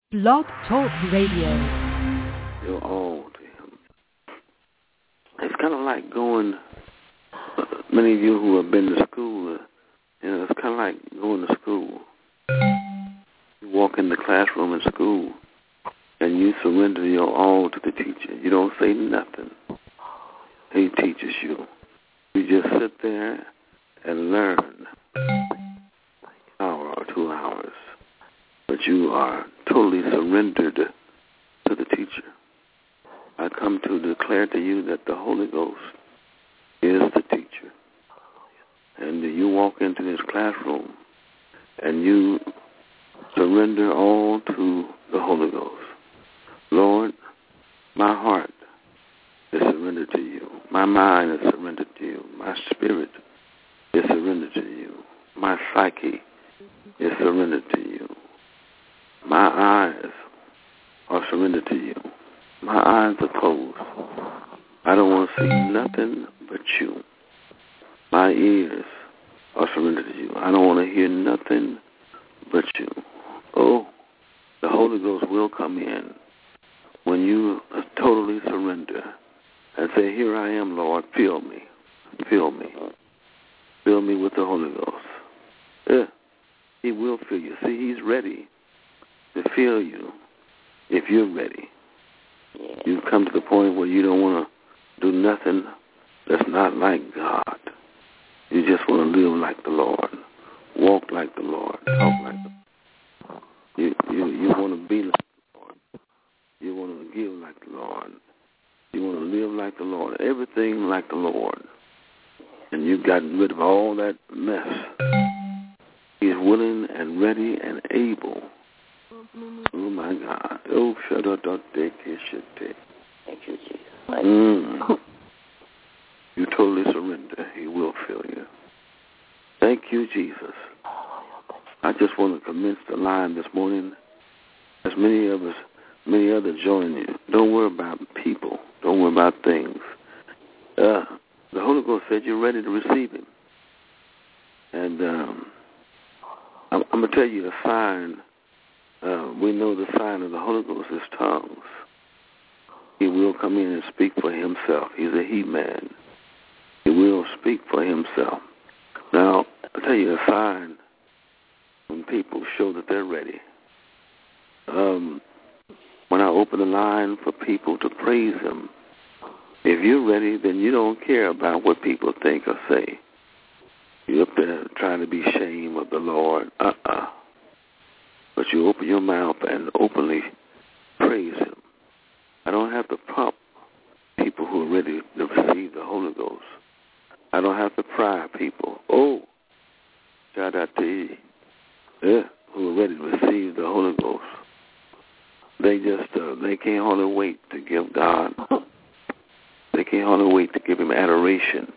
Blog Talk Radio. You're all to him. It's kind of like going, many of you who have been to school, it's kind of like going to school. You walk in the classroom in school, and you surrender your all to the teacher. You don't say nothing. He teaches you. You just sit there and learn an hour or 2 hours. But you are totally surrendered to the teacher. I come to declare to you that the Holy Ghost is the teacher. And you walk into this classroom and you surrender all to the Holy Ghost. Lord, my heart is surrendered to you. My mind is surrendered to you. My spirit is surrendered to you. My psyche is surrendered to you. My eyes are surrendered to you. My eyes are closed. I don't want to see nothing but you. My ears are surrendered to you. I don't want to hear nothing but you. Oh, the Holy Ghost will come in when you totally surrender and say, here I am, Lord, fill me. Fill me. Fill me with the Holy Ghost. Yeah, he will fill you. See, he's ready to fill you if you're ready. You've come to the point where you don't want to do nothing that's not like God. You just want to live like the Lord, walk like the Lord, talk like the Lord. You want to be like the Lord. You want to give like the Lord. You want to live like the Lord, everything like the Lord. And you've gotten rid of all that mess. He's willing and ready and able. Oh, my God. Oh, shut up. Thank you, Jesus. You totally surrender. He will fill you. Thank you, Jesus. I just want to commence the line this morning. As many others join you. Don't worry about people. Don't worry about things. The Holy Ghost said you're ready to receive him. And I'm going to tell you the sign. We know the sign of the Holy Ghost is tongues. He will come in and speak for himself. He's a he-man. He will speak for himself. Now, I'll tell you a sign when people show that they're ready. When I open the line for people to praise him, if you're ready, then you don't care about what people think or say. You're up there trying to be ashamed of the Lord. But you open your mouth and openly praise him. I don't have to prompt people who are ready to receive the Holy Ghost. I don't have to pry people. Oh, shout out to you. Yeah, who are ready to receive the Holy Ghost. They just, they can't hardly wait to give God. They can't hardly wait to give him adoration,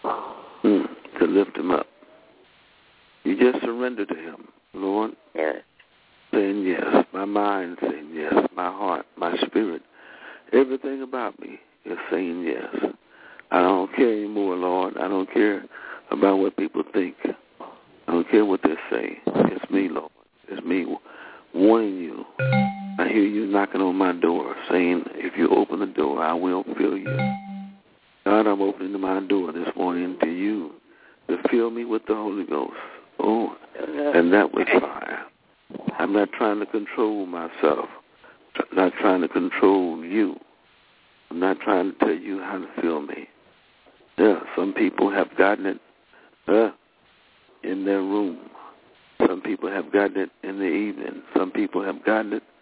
to lift him up. You just surrender to him, Lord. Yes. Saying yes. My mind saying yes. My heart, my spirit, everything about me is saying yes. I don't care anymore, Lord. I don't care about what people think. I don't care what they say. It's me, Lord. It's me wanting you. I hear you knocking on my door saying, if you open the door, I will fill you. God, I'm opening my door this morning to you to fill me with the Holy Ghost. Oh, and that with fire. I'm not trying to control myself. I'm not trying to control you. I'm not trying to tell you how to feel me. Yeah, some people have gotten it in their room. Some people have gotten it in the evening. Some people have gotten it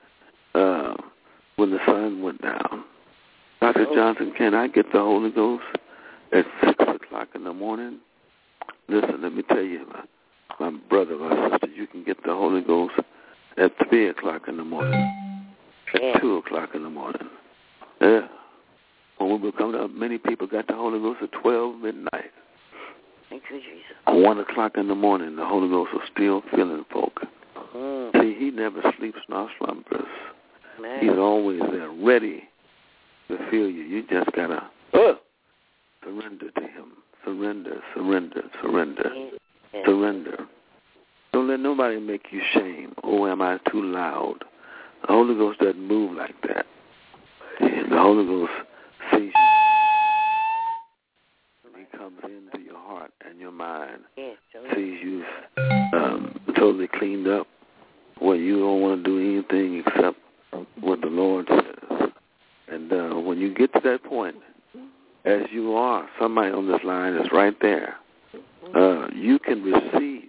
when the sun went down. Dr. Johnson, can I get the Holy Ghost at 6 o'clock in the morning? Listen, let me tell you, my brother, my sister, you can get the Holy Ghost at 3 o'clock in the morning, at 2 o'clock in the morning. Yeah. When we were coming up, many people got the Holy Ghost at 12 midnight. Thank you, Jesus. 1 o'clock in the morning, the Holy Ghost was still filling folk. See, he never sleeps nor slumbers. Man. He's always there, ready to fill you. You just got to surrender to him. Surrender, surrender, surrender, surrender. Don't let nobody make you shame. Oh, am I too loud? The Holy Ghost doesn't move like that. And the Holy Ghost sees you. He comes into your heart and your mind, sees you totally cleaned up, where you don't want to do anything except what the Lord says. And when you get to that point, as you are, somebody on this line is right there. You can receive,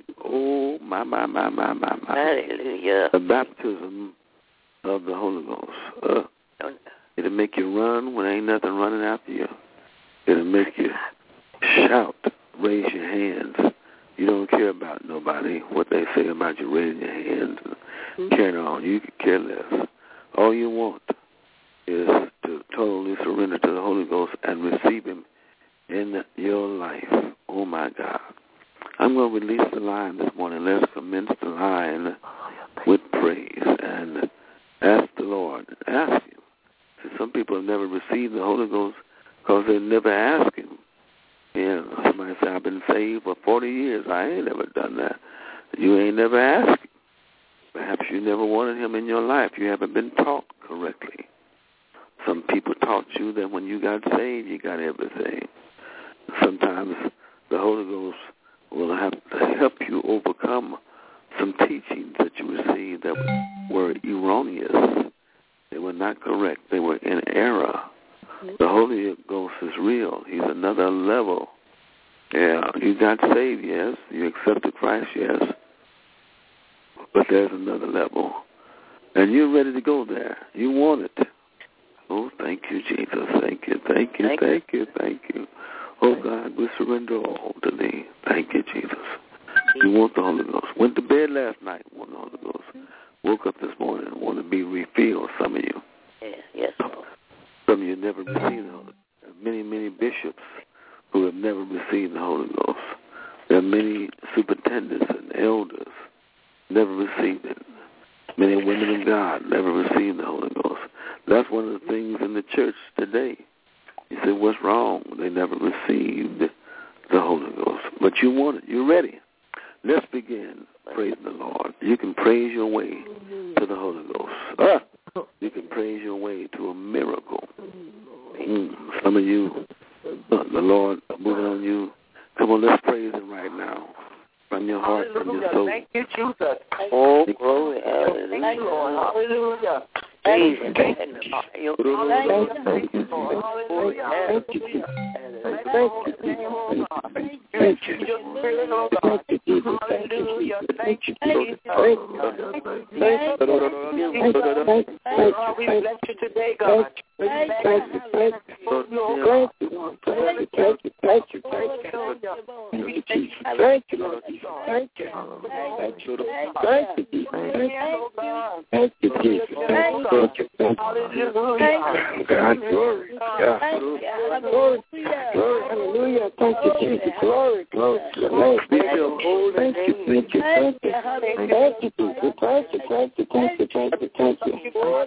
Hallelujah. the baptism of the Holy Ghost. It'll make you run when ain't nothing running after you. It'll make you shout, raise your hands. You don't care about nobody, what they say about you raising your hands and carrying on. You could care less. All you want is to totally surrender to the Holy Ghost and receive Him in your life. Oh, my God. I'm going to release the line this morning. Let's commence the line with praise and ask the Lord. Ask Him. See, some people have never received the Holy Ghost because they never asked Him. Yeah, somebody say, I've been saved for 40 years. I ain't never done that. You ain't never asked Him. Perhaps you never wanted Him in your life. You haven't been taught correctly. Some people taught you that when you got saved, you got everything. Sometimes the Holy Ghost will have to help you overcome some teachings that you received that were erroneous. They were not correct. They were in error. The Holy Ghost is real. He's another level. Yeah, you got saved, yes. You accepted Christ, yes. But there's another level. And you're ready to go there. You want it. Oh, thank you, Jesus. Thank you, thank you, thank you, thank you. Oh, God, we surrender all to Thee. Thank you, Jesus. You want the Holy Ghost. Went to bed last night, want the Holy Ghost. Woke up this morning, want to be refilled, some of you. Yes. Some of you never received the Holy Ghost. There are many, many bishops who have never received the Holy Ghost. There are many superintendents and elders never received it. Many women of God never received the Holy Ghost. That's one of the things in the church today. You say, what's wrong? They never received the Holy Ghost. But you want it. You're ready. Let's begin praising the Lord. You can praise your way to the Holy Ghost. You can praise your way to a miracle. Some of you, the Lord moving on you. Come on, let's praise Him right now. From your heart, from your soul. Thank you, Jesus. Oh, glory. Hallelujah. Thank you, Lord. Hallelujah. Thank you. Thank you, Lord. Hallelujah. Thank you, Lord. Hallelujah. Thank you. Thank you. Hallelujah. Thank you, Jesus. We bless you today, God. Thank Hallelujah. Thank you, Jesus. Glory, glory. Thank you. Thank you, Jesus. Thank you, Jesus. Thank you, thank you, thank you, thank you, thank you.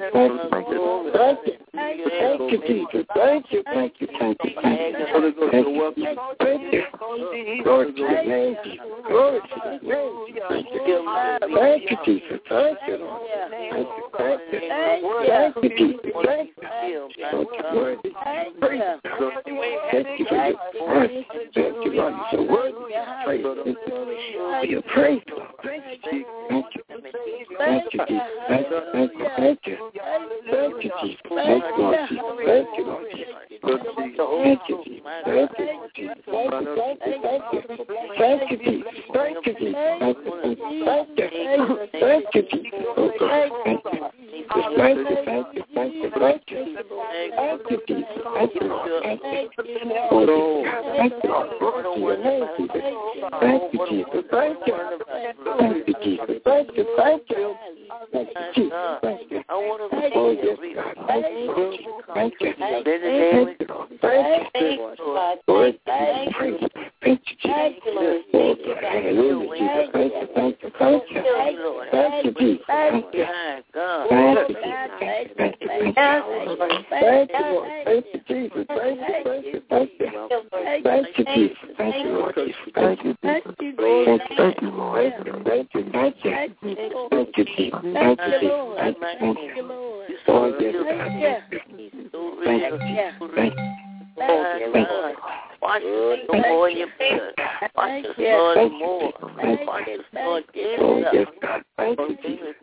Thank you, Jesus. Thank you, thank you, thank you, thank you. Thank you. Glory to your name. Glory to your name. Thank you, Jesus. Thank you, Lord. Thank you, thank you. Thank you, Jesus. Thank you. Worthy. Praise. Thank you for your praise. Thank you, Lord. You're so worthy. Praise. For your praise, Lord. Thank you. Thank you. Thank you, Jesus. Thank you. Thank you. Thank you. Thank you, Jesus. Thank you, Lord Jesus. Thank you, Lord Jesus. Thank you, Jesus. Thank you, Lord Jesus. Thank you, thank you, thank you. Thank you, Jesus. Thank you, Jesus. Thank you, thank you, Jesus. Oh, God. Thank you. Thank you, thank you, thank you, thank you. Thank you, Jesus. Thank you, Lord. Thank you. Oh, thank you, Lord. Glory to your name, Jesus. Thank you, Jesus. Thank you. Thank you, Jesus. Thank you, thank you. Thank you, Jesus. Thank you. Oh, yes, God. Thank you. Thank you. Thank you, Lord. Thank you. Lord, thank you. Thank you, Jesus. Oh, God. Hallelujah, Jesus. Thank you, thank you, thank you. Thank you, Jesus. Thank you. Thank you, thank you, thank you. Thank you, Lord. Thank you, Jesus. Thank you, thank you, thank you. Thank you, Jesus. Thank you, Lord Jesus. Thank you, Jesus. Thank you, Lord. Thank you, thank you. Thank you, Jesus. Jesus. Thank you, Jesus. Thank you, Lord. Oh, yes, God. Thank you. Watch us more in your blood. Watch us, Lord, more. Watch us, Lord, get it up. Thank you, Jesus.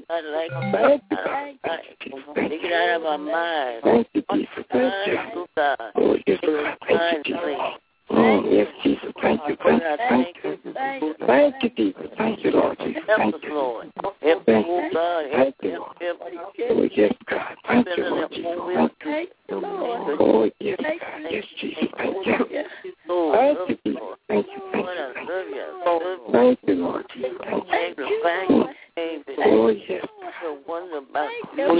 Take it out of our minds. Thank you, Jesus. Thank you. Oh, yes, God. Thank you, Jesus. Oh, yes, Jesus. Thank you. Thank you. Thank you, Jesus. Thank you, Lord Jesus. Help us, Lord. Help us, God. Help us. Oh, yes, God. Thank you, Lord Jesus. Thank you. Oh, yes, God. Yes, Jesus. Thank you. Thank you, Jesus. Thank you. Thank you, Lord Jesus. Thank you. Oh, yes. What a wonder about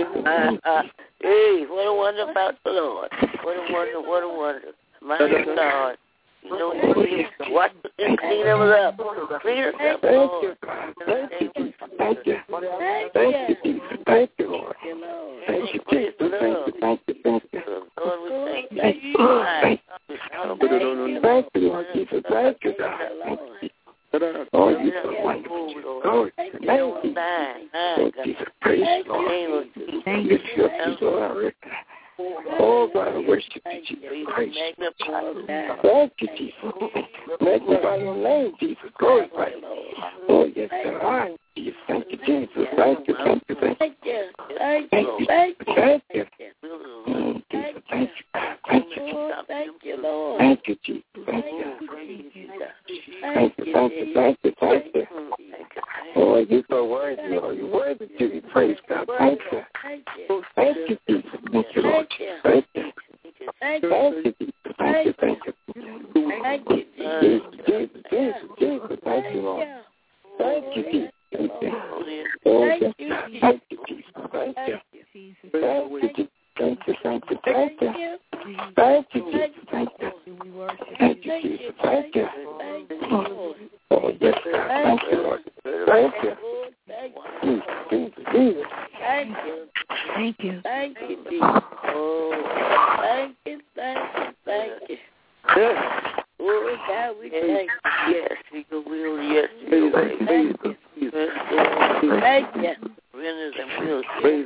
hey, what a wonder about the Lord. What a wonder, what a wonder. My God. You know, watch and clean them up. Clean us up, Lord. Thank you, Jesus. Thank you. Thank you, Jesus. Thank you, Lord. Thank you, Jesus. Thank you. Lord, we thank you. Thank you, Lord Jesus. Thank you, God. Oh, you're so wonderful. Lord, thank you. Oh, Jesus, praise the Lord. Thank you, Lord. Oh, God, I worship you, Jesus Christ. Thank you, Jesus. Magnify your name, Jesus. Glorify you. Oh, yes, God. Thank you, Jesus. Thank you. Thank you. Thank you. Thank you. Thank you. Thank you. Thank you, Lord. Thank you, Jesus. Thank you. Thank you. Thank you. Thank you. Oh, you're so worthy, Lord. You're worthy to be praised, God. Thank you. Thank you, Jesus. Thank you, Lord. Thank you. Thank you, Jesus. Thank you. Thank you. Thank you, Jesus. Thank you, Lord. Thank you, Jesus. Thank you. Oh, yes. Thank you, Jesus. Thank you. Thank you, Jesus. Thank you. Thank you. Thank you. Thank you, Jesus. Thank you. Thank you, Jesus. Thank you. Oh, yes, God. Thank you, Lord. Thank you. Jesus. Thank you. Thank you. Thank you, Jesus. Oh, thank you. Thank you. Oh, God, we thank you. Yes, we will. Yes, we will. Thank you. Thank you. Renters and wills. Praise.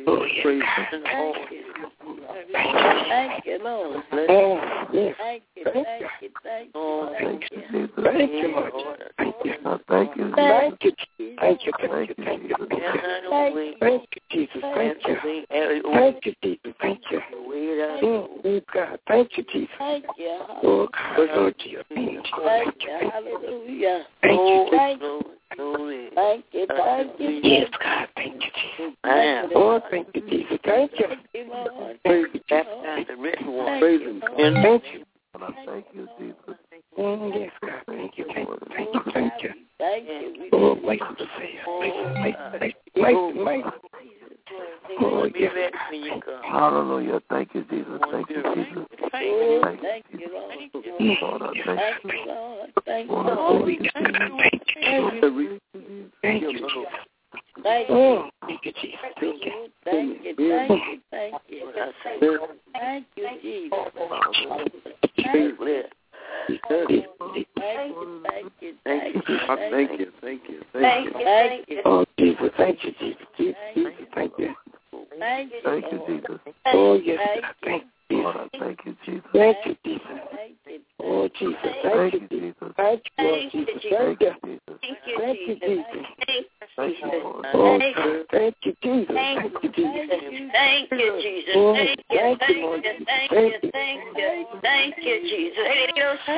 Thank you, Lord. Oh, yes. Thank you. Oh, thank you. Thank you, Lord. Thank you. Thank you. Thank you. Thank you. Thank you. Thank you. Thank you, Jesus. Thank you. Thank you, Jesus. Thank you. Oh, God. Thank you, Jesus. Thank you. Oh, God. Lord, to your name. Thank you. Hallelujah. Thank you. Thank you. Thank you. Thank you. Yes, God. Thank you, Jesus. Oh, thank you, Jesus. Thank you. Thank you, Lord. Praise you, Jesus. Baptize the written one. Praise him. Thank you. Thank you, Jesus. Yes, God. Thank you. Thank you. Thank you. Thank you. Thank you. Oh, mighty Savior. Mighty. Oh, yes. Hallelujah. Thank you, Jesus. Thank you, Jesus. Thank you, Lord. Lord, I Thank you, Lord. Thank you, Lord, Lord. Thank you. Thank you, Jesus. Thank you. Oh, thank you, Jesus. Thank you. Thank you. Thank you. Thank you. Thank you, Jesus. Thank you. Thank you. Thank you. Thank you. Thank you. Thank you. Thank you. Oh, Jesus. Thank you, Jesus. Jesus, thank you. Thank you. Thank you, Jesus. Oh, yes, God. Thank you, Lord, Jesus. I thank you, Jesus. Thank you, Jesus. Thank you. Oh, Jesus. Thank Thank you, you, Jesus. Thank you, Lord Jesus. Thank you. Thank you, Jesus. Thank you, Jesus. Thank you, Lord. Oh, thank you, Jesus. Thank you, Jesus. Thank you, Jesus. Oh, Thank you, thank thank you, Lord you, Jesus. thank Thank you, you. thank you, thank you, Jesus. Thank you, Jesus.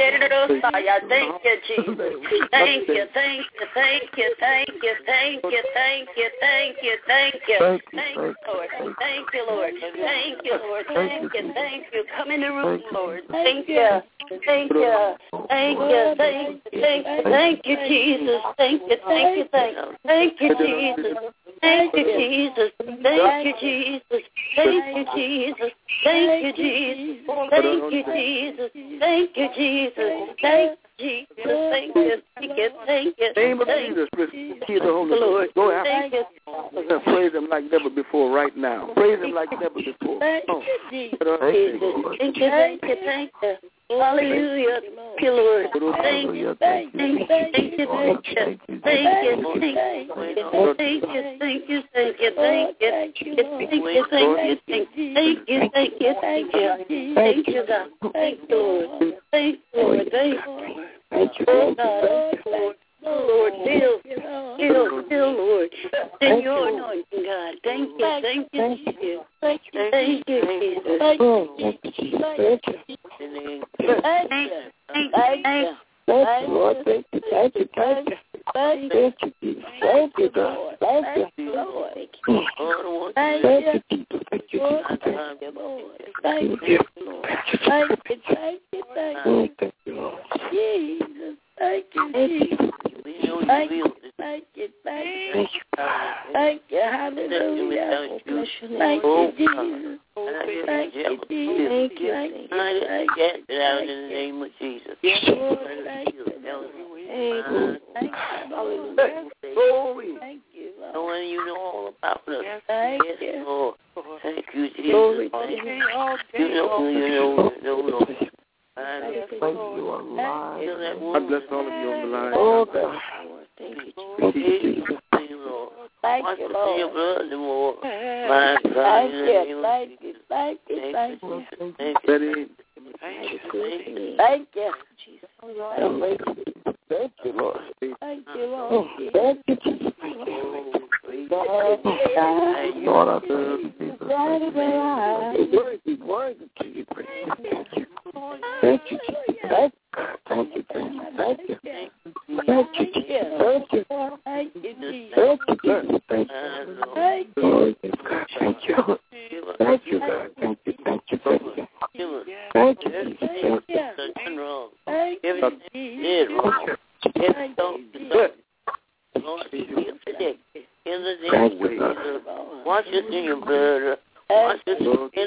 Thank you, thank you, thank you, thank you, thank you, thank you, thank you, thank you. Thank you, Lord. Thank you, Lord. Thank you, Lord. Thank you, thank you. Come in the room, Lord. Thank you. Thank you. Thank you. Thank you. Thank you, Jesus. Thank you. Thank you. Thank you, Jesus. Thank you, Jesus. Thank you, Jesus. Thank you, Jesus. Thank you, Jesus. Thank you, Jesus. Thank you, Jesus. Thank you, Jesus. Thank you. Thank you. Thank you. Name of Jesus. Receive the Holy Spirit. Go Thank you. after. Praise him like never before right now. Praise him like never before. Thank you, Jesus. Thank you, Lord. Thank you. Thank you. Thank you. Hallelujah. Thank you, Lord. Thank you. Thank you. Thank you. Thank you. Thank you. Thank you. Thank you. Thank you. Thank you. Thank you. Thank you. Thank you. Thank you. Thank you. Thank you. Thank you. Thank you, God. Thank you, Lord. Thank you, Lord. Thank you. Thank you, God. Lord, heal, Lord. Send your anointing, God. Thank you, Jesus. Thank you, Jesus. Thank you, Jesus. Thank you. Thank you, Lord. Thank you, thank you, thank you. Thank you, Jesus. Thank you, God. Thank you, Lord. Thank you, Jesus. Thank you, Jesus. Thank you, Lord. Thank you, Lord. Thank you, thank you, thank you. Thank you, Lord. Jesus. Thank you, Jesus. Thank you, thank you, thank you. Thank you, hallelujah. Thank you, Jesus. Thank you, Jesus. Thank you, thank you. Get it out in the name of Jesus. Thank you. Thank you. Thank you, Lord. Knowing you know all about us. Thank Yes, you. Lord. Thank you, Jesus. Glory to Thank you. you. You know. Thank you, alive. I bless all of you on the line. Oh, God. Thank you, Thank you, Jesus. Thank you, Lord. Thank Watch you, us in your Lord. blood the more. My God, Thank in the you, name of thank you, Jesus. thank you, thank you. Thank you. Betty, Thank you. Thank you, Lord. Thank you, Oh, Lord. thank you, Jesus. Lord, I thank you, Jesus. Worthy to be praised. Thank you. Thank you, Jesus. Thank you. Thank you. Thank you. Thank you, Jesus. Thank you. Thank you, Jesus. Thank you, Jesus. Thank you. Thank you. Glory to God. Thank you. Thank you, God. Thank you. Thank you. Thank you. Thank you, Jesus. Thank you. Nothing wrong. Thank you, Everything Jesus. did wrong. Yes, don't. good. Lord, heal today. In the name Thank of you, God. Jesus. Wash us in your blood. Wash us in us up.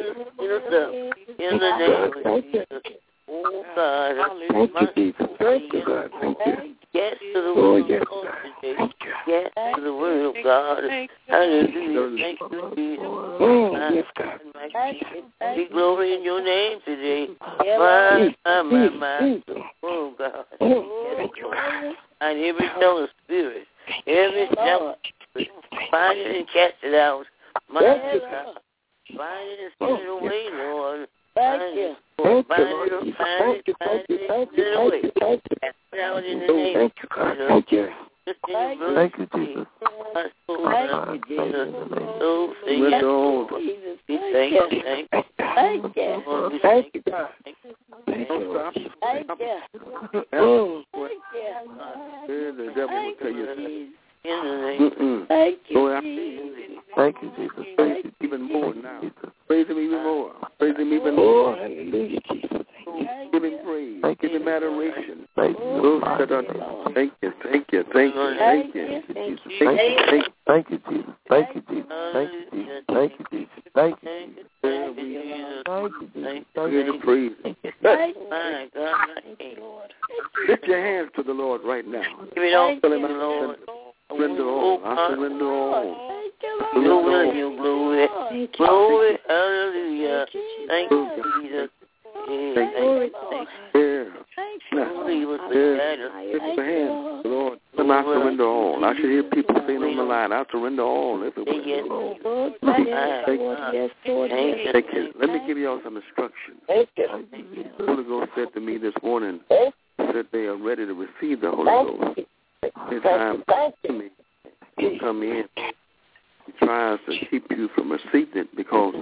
In the name of Jesus. Oh, God. Thank you, Jesus. Thank you, God. Thank you. Yes to the Oh, word of yes, God God. today. Thank you. Yes to the word of God. Hallelujah. Thank you, Jesus. Oh, yes, God. Be glory in your name today. Jesus. My. Oh, God. Oh, thank you, God. And every jealous spirit, every jealous spirit, find it and cast it out. My God. Find it and send it away, Lord. Thank you. Thank you, Find Lord. it, Jesus. find Thank it, you, find thank you, it, thank send it you, away. thank you, thank you. Cast it out in the Oh, name thank you, God. Thank you. Just in your Thank blood. Thank you, Jesus. My soul, Thank my you, Jesus. Jesus. So say Bless yes, the Lord. Lord. Jesus. We Thank thank you. you, thank you. Thank you. Lord, we Thank you, thank God. you. Thank you, Lord. Thank you. Oh, Thank you. The devil will Thank tell you, you. Jesus. In the name Thank you, Go after Jesus. thank you, Jesus. Thank you, even more now. Praise him even more. Praise him even Oh, more. hallelujah, Jesus. Give him praise. Thank Give him adoration. Thank you. Oh, shut up. Thank you. Thank you. Thank you. Thank you. Thank you, Thank you. Thank you, Jesus. Thank you, Jesus. Thank you, Jesus. Thank you, Jesus. Thank you, Jesus. Thank you, Jesus. Thank you, Jesus. Give him praise. Thank My God, you, Lord. Lift your hands to the Lord right now. give it all to Tell him you, I Lord. surrender all. I surrender all. Thank you, Your Lord. will and your glory. Glory, hallelujah. Thank you, Jesus. Thank you. Yeah. Leave us Yeah. beside us. Lift your hands to the Lord. Tell him I surrender all. I should hear people saying on the line, I surrender all. Everywhere. Yes, Lord, Thank yes, you. Lord, yes, Lord, Thank yes. you. Thank you. Let me give you all some instructions. Thank you. The Holy Ghost said to me this morning that they are ready to receive the Holy Ghost. It's time for me to come in. He tries to keep you from receiving it because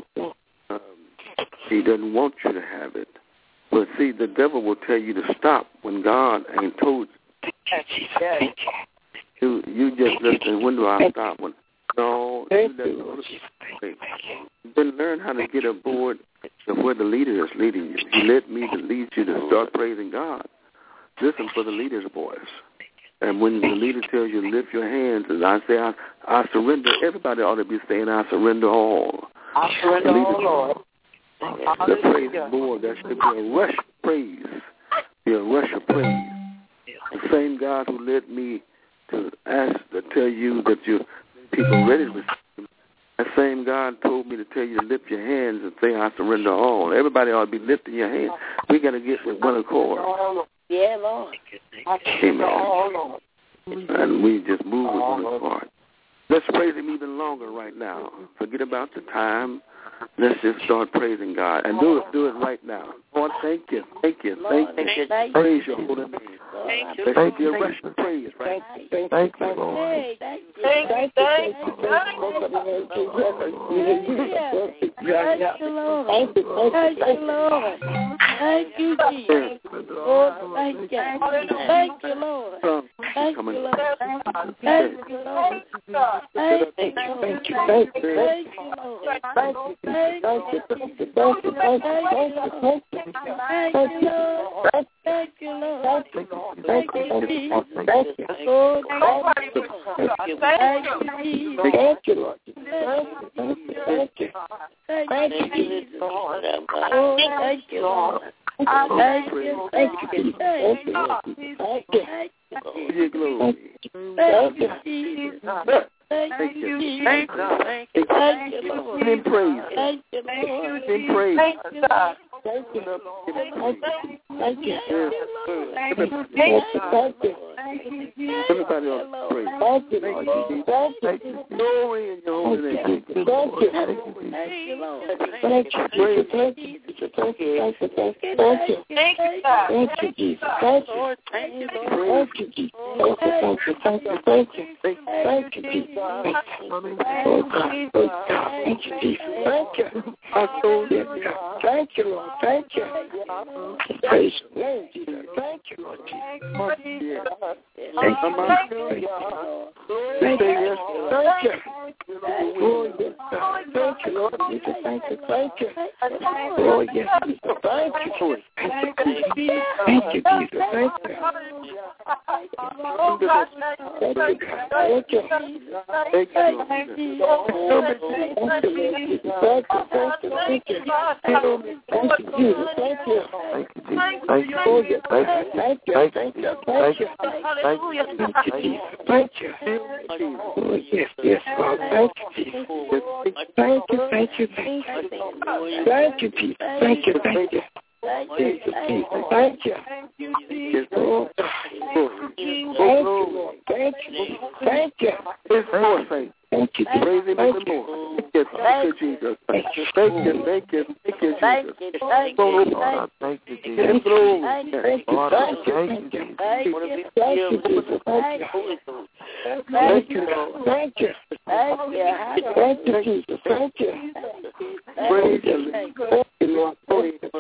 he doesn't want you to have it. But see, the devil will tell you to stop when God ain't told you. You just listen. When do I stop? When no, you then learn how to get aboard of where the leader is leading you. He led me to lead you to start praising God. Listen for the leader's voice. And when the leader tells you to lift your hands, and I say, I surrender, everybody ought to be saying, I surrender all. I surrender all, Lord. The praise the Lord. There should be a rush of praise. Be a rush of praise. The same God who led me to ask to tell you that your people are ready to receive him, That same God told me to tell you to lift your hands and say, I surrender all. Everybody ought to be lifting your hands. We got to get with one accord. Yeah, Lord. Amen. And we just move with one accord. Let's praise him even longer right now. Forget about the time. Let's just start praising God. And do it right now. Lord, thank you. Thank you. Thank you. Praise your holy name. Thank you. Rush praise, right? Thank you, Lord. Thank you, Lord. Thank you, Jesus. Lord, thank you. Thank you, Lord. Thank you, Lord. Thank you, Lord. Thank you, Lord. Thank you, Lord. Thank you, Lord. Thank you, Lord. Thank you, Jesus. Thank you, Lord. Thank you, Jesus. Thank you, Lord. Thank you, Jesus. Lord, thank you, Lord. Thank you, thank you, thank you, thank you, Glory. thank you, Jesus. Thank you, Jesus. Thank you, Lord. Give him praise. Thank you, Lord. Give him praise. Thank you, Lord. Thank you. Thank you, Everybody else praise. Thank you, Lord. Thank you. Glory in your holy name. Thank you. Thank you, Lord. Thank you. Praise. Thank you. Thank you. Thank you. Thank you. Thank you, Thank you, Jesus. Thank you. thank you, Lord. Thank you, Jesus. Thank you. Thank you. Thank you. Thank you, Jesus. Oh, God. Thank you, Jesus. Thank you. Thank you, Lord. Thank you. Praise your name, Jesus. Thank you, Lord Jesus. Thank you. Thank you. Thank you. Oh, yes, God. Thank you, Lord Jesus. Thank you. Thank you. Oh, yes, Jesus. Thank you for it. Thank you, Jesus. Thank you, Jesus. Thank you. Thank you, God. Thank you. Thank you. Thank you, Thank you, Jesus. Thank you. Thank you. Oh, yes. Thank you. Thank you. Thank you. Thank you. Oh, yes, yes, Father. Thank you, Jesus. Thank you, thank you, thank you. Thank you, Jesus. Thank you, thank you. Thank you, Jesus. Thank you. Oh, thank you, Lord. Thank you. Thank you. It's more faith. Thank you, Jesus. Praise him even more. Yes, thank you, Jesus. Thank you, thank you, thank you, Jesus. Thank you, Thank you, Jesus. Thank you, Thank you, glory. thank you, thank you, thank you. Thank you, Jesus. Thank you. Thank you, Lord. Thank you. Thank you, Jesus. Thank you. Praise you. Thank you, Lord. Thank you.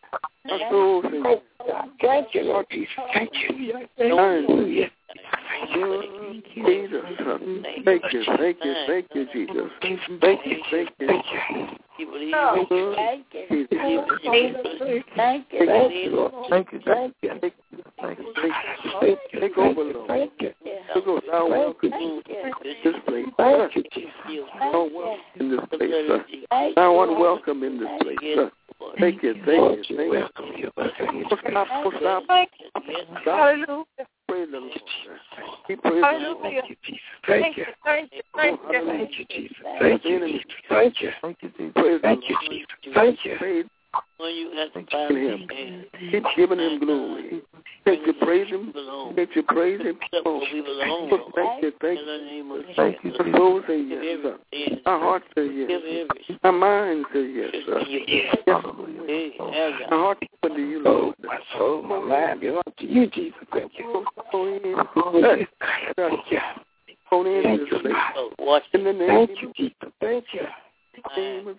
Thank you, Lord Jesus. Thank you. Hallelujah. Jesus. Thank you, thank you, thank you, Jesus. Thank you, thank you. Thank you. Thank you, Lord. Thank you. Thank you. Take over, Lord. Thank you. Take over. Now welcome this place. Thank you, Jesus. Now welcome in this place, sir. Now one welcome in this place, sir. Thank you, thank you, thank you. Stop. Hallelujah. Praise the Lord. Keep praising the Lord. Thank you, Jesus. Thank you. Thank you. Thank you. Thank you, Jesus. Thank you, Jesus. Thank you. Thank you, Jesus. Praise Thank you, Jesus. Thank you. Praise him. Keep giving him glory. Can't you praise him? Can't you praise him? Oh, thank you, thank you. Thank you. Our soul say yes, sir. Our heart say yes. Our mind say yes, sir. Yes. Our heart open to you, Lord. My soul, my mind belong to you, Jesus. Thank you. Thank you. Thank you. Thank you, Lord. in the name Thank you, Jesus. Thank you. name of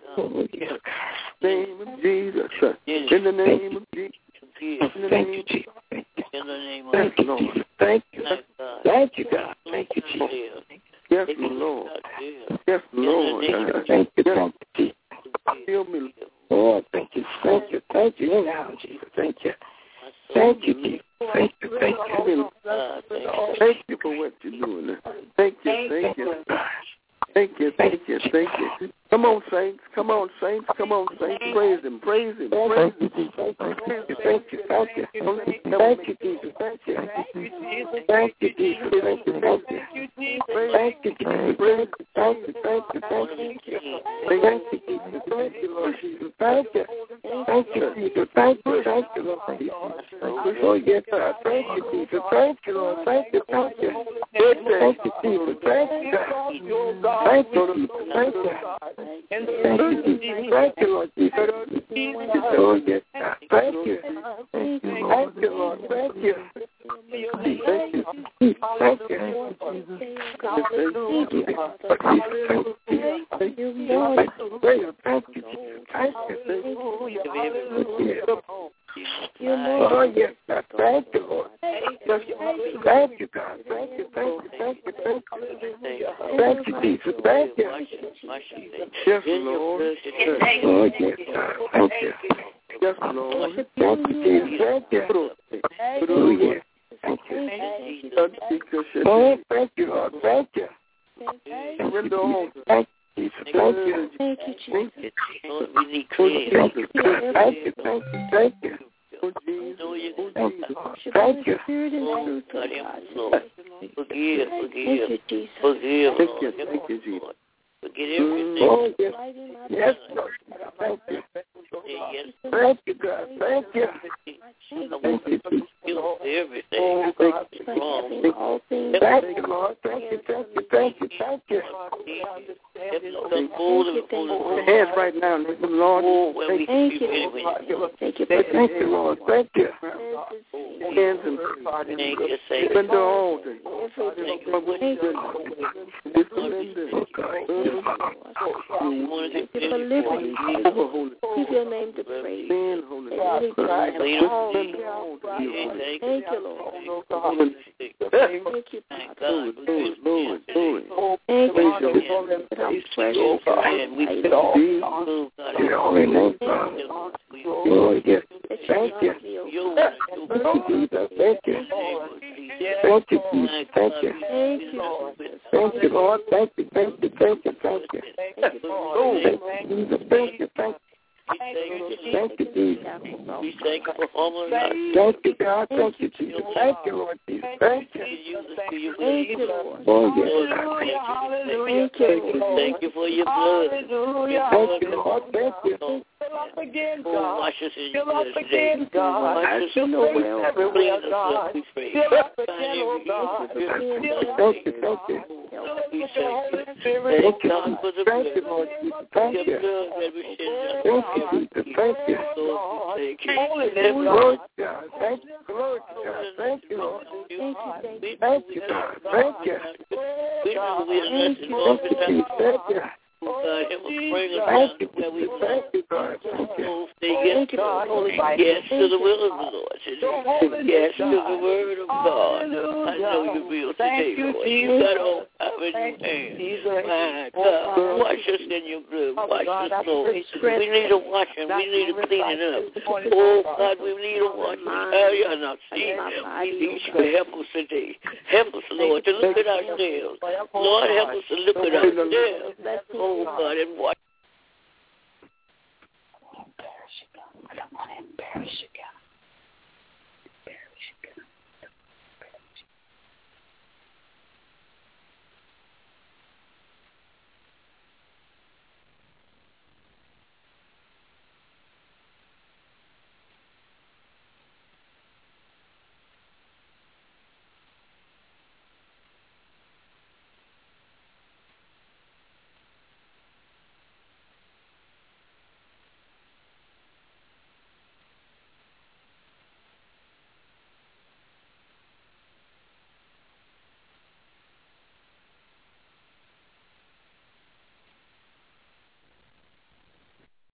Jesus. In the name of Jesus. Thank you, Jesus. In the name of Thank you, Jesus. Thank you. Thank you, God. Thank you, Jesus. Yes, Lord. Yes, Lord. Thank you, thank you, Jesus. Feel me. Lord, thank you. Thank you. Thank you. Now, Jesus. Thank you. Thank you, Jesus. Thank you. Thank you. Thank you for what you're doing. Thank you. Thank you. Thank you. Thank you. Thank you. Come on, saints. Come on, saints. Come on, saints. Praise him. Praise him. Thank you, Jesus. Thank you. Thank you. Thank you. Thank you, Jesus. Thank you. Thank you, Jesus. Thank you. Thank you. Thank you, Jesus. Thank you. Thank you. Thank you. Thank you, Jesus. Thank you, Lord Jesus. Thank you. Thank you, Jesus. Thank you. Thank you, Lord Jesus. Oh, yes, God. Thank you, Jesus. Thank you, Lord. Thank you. Thank you. Thank you, Jesus. Thank you, God. Thank you, Jesus. Thank you. Thank you, Jesus. Thank you, Lord Jesus. Oh, yes, God. Thank you. Thank you, Lord. Thank you. Thank you. Thank you. Oh, yes, God. Thank you, Lord. Thank you, God. Thank you, thank you, thank you, thank you. Thank you, Jesus. Thank you. Yes, Lord. Oh, yes, God. Thank you. Yes, Lord. Thank you, Jesus. Thank you. Oh, yes. Thank you. Oh, thank you, Lord. Thank you. Thank you. Thank you, Jesus. Thank you, Jesus. We need creative. Thank you. Thank you. Thank you. Thank you. Thank you. Forgive. Thank you, Jesus. Forgive. Thank you, Jesus. Forget everything. Oh, yes. Yes, Lord. Thank you. Thank you, God. Thank you. Thank you, Jesus. Everything. Oh, God. Thank you, Lord. Thank you. Thank you. Thank you. Thank you. Hands right now, Lord. Thank you. Thank you. Thank you, Lord. Thank you. Hands and surrender all things. Thank you for living. Give your name to praise. Thank you, Lord. Thank you, Father. Thank you, I'm precious. Oh, yes. Thank you. Thank you, Jesus. Thank you. Thank you, Jesus. Thank you. Thank you. Thank you, Lord. Thank you. Thank you. Thank you. Thank you. Thank you, Jesus. Thank you. Thank you. Thank you, Jesus. Thank you, God. Thank you, Jesus. Thank you, Lord Jesus. Thank you. Thank you, Lord. Oh, yes. Thank you. Thank you for your blood. Thank you, Lord. Thank you. Wash us in your blood today. Wash us in know your well. clean us up, we pray. Thank you. Thank you. Thank God for the blood. Thank you, Lord Jesus. Thank you. That we shed Thank you, Jesus. Thank you. Thank you. Glory to God. Thank you. Glory to God. Thank you, Lord. Thank you, God. Thank you. We know we are nothing more Thank you, Jesus. Thank you. God, it will bring us Thank down you. where we Thank you, God. Thank you. Yes to the will of the Lord today. Yes to the word of God. I know you will today, Lord. You got all power in your hands. My God, wash us in your blood. Wash us, Lord. We need a washing. We need a cleaning up. Oh, God, we need a washing. You're not seeing. We need you to help us today. Help us, Lord, to look at ourselves. Lord, help us to look at ourselves. Oh, God, and watch. I don't want to embarrass you,